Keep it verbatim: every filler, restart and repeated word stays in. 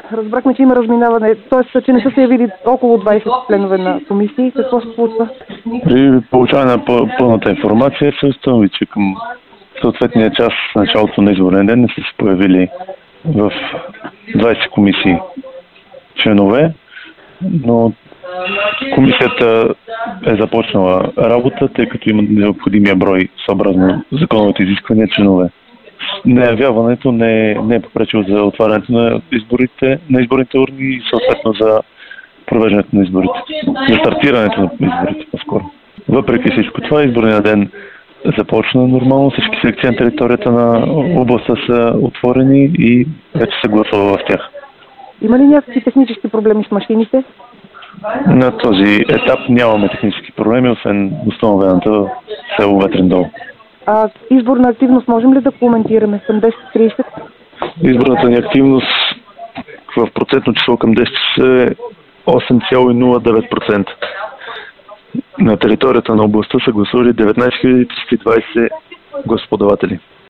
Разбрахме, че има разминаване, т.е. че не са се явили около двайсет членове на комисии. Какво се случва? При получаване на пълната информация се установи, че към съответния час, началото на изборен ден, не са се появили в двайсет комисии членове, но комисията е започнала работа, тъй като има необходимия брой съобразно законовите изисквания членове. Неявяването не е, не е попречило за отварянето на изборите, на изборните урни и съответно за провеждането на изборите, за стартирането на изборите по-скоро. Въпреки всичко това, изборният ден започна нормално, всички секции на територията на областта са отворени и вече се гласува в тях. Има ли някакви технически проблеми с машините? На този етап нямаме технически проблеми, освен установената в село Ветрен дол. А изборна активност можем ли да коментираме към десет трийсет? Изборната ни активност в процентно число към десет часа е осем цяло нула девет процента. На територията на областта са гласували деветнайсет хиляди триста и двайсет гласоподаватели.